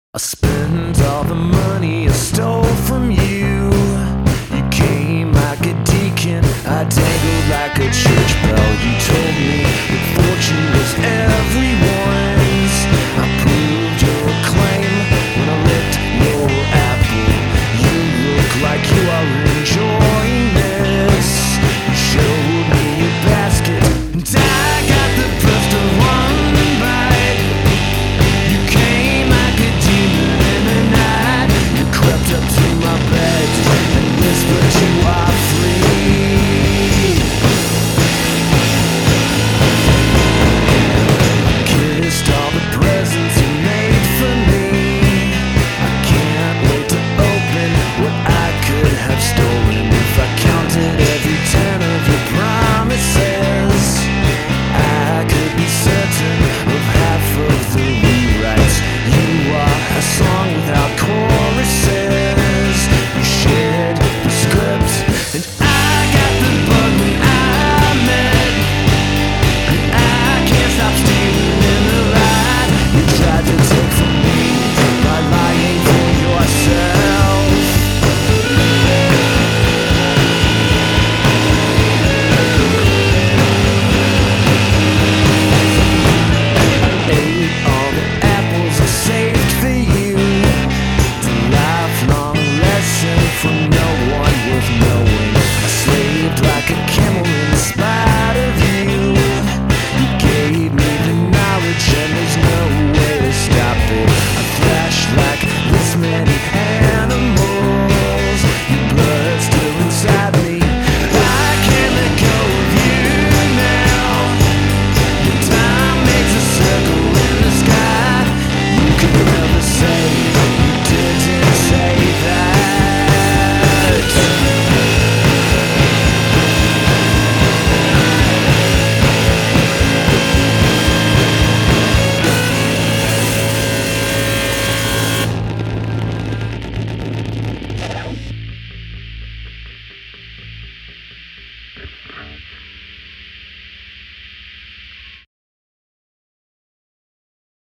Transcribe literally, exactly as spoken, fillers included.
I spent all the money I stole from you. You came like a deacon, I dangled like a church bell. You told me that fortune was everything.